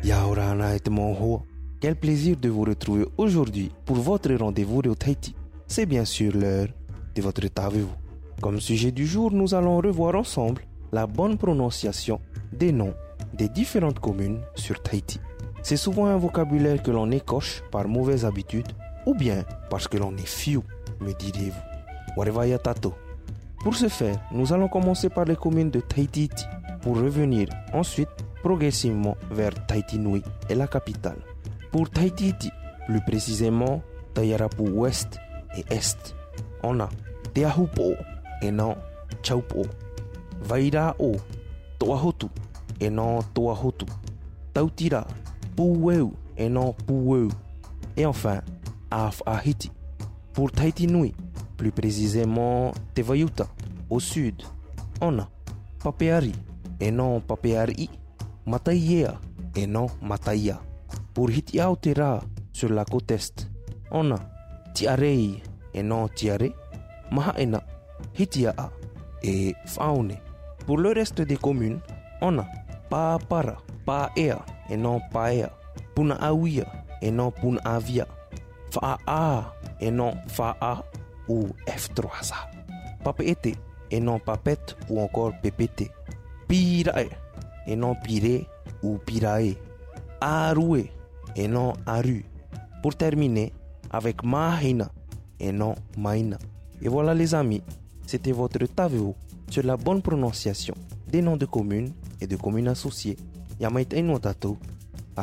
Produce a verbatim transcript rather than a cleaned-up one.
Yaorana et Monho. Quel plaisir de vous retrouver aujourd'hui pour votre rendez-vous de Tahiti. C'est bien sûr l'heure de votre Tavevo. Comme sujet du jour, nous allons revoir ensemble la bonne prononciation des noms des différentes communes sur Tahiti. C'est souvent un vocabulaire que l'on écorche par mauvaise habitude ou bien parce que l'on est fiou, me direz-vous. Warevaya Tato. Pour ce faire, nous allons commencer par les communes de Tahiti pour revenir ensuite progressivement vers Tahiti Nui et la capitale. Pour Tahiti, plus précisément Tayarapu Ouest et Est, on a Teahupo et non Chaupo, Vairao, Toahotu et non Toahotu, Tautira, Puweu et non Puweu, et enfin Afahiti. Pour Tahiti Nui, plus précisément Tevayuta, au sud, on a Papeari et non Papeari, Mataiea et non Mataia. Pour Hitiautera, sur la côte est, on a Tiarei et non Tiare, Mahaena, Hitiaa et Faune. Pour le reste des communes, on a Paapara, Paea et non Paea, Punaawia et non Punaavia, Faa et non Faa ou F trois A, Papeete et non Papette ou encore Pepete, Pirae et non Pire ou Pirae, Arue et non Aru. Pour terminer avec Mahina et non Maina. Et voilà les amis, c'était votre Taveo sur la bonne prononciation des noms de communes et de communes associées. Yamaita Inotato,